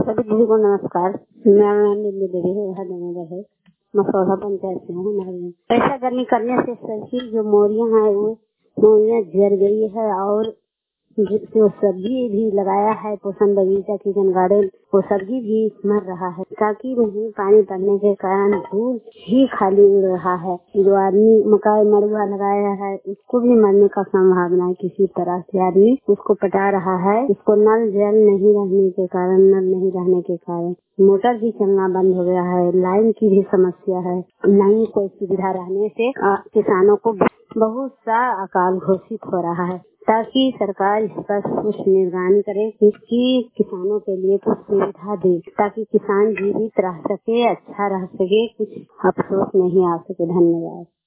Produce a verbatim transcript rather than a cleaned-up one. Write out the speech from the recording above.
सभी दीदी को नमस्कार। मेरा नाम नीलू देवी है, हरनगर है, मसौदा पंचायत से हूँ। ऐसा गर्मी करने से सभी जो मोरियां हैं वो मोरियां जल गई है और जो सब्जी भी लगाया है पोषण बगीचा किचन गार्डन वो सब्जी भी मर रहा है, ताकि नहीं पानी पड़ने के कारण धूल ही खाली उड़ रहा है। जो आदमी मकाई मरुआ लगाया है उसको भी मरने का संभावना है। किसी तरह से आदमी उसको पटा रहा है, उसको नल जल नहीं रहने के कारण नल नहीं रहने के कारण मोटर भी चलना बंद हो गया है। लाइन की भी समस्या है, नहीं कोई सुविधा रहने से आ, किसानों को बहुत सा अकाल घोषित हो रहा है, ताकि सरकार इस पर कुछ निगरानी करे कि किसानों के लिए कुछ सुविधा दे, ताकि किसान जीवित रह सके, अच्छा रह सके, कुछ अफसोस नहीं आ सके। धन्यवाद।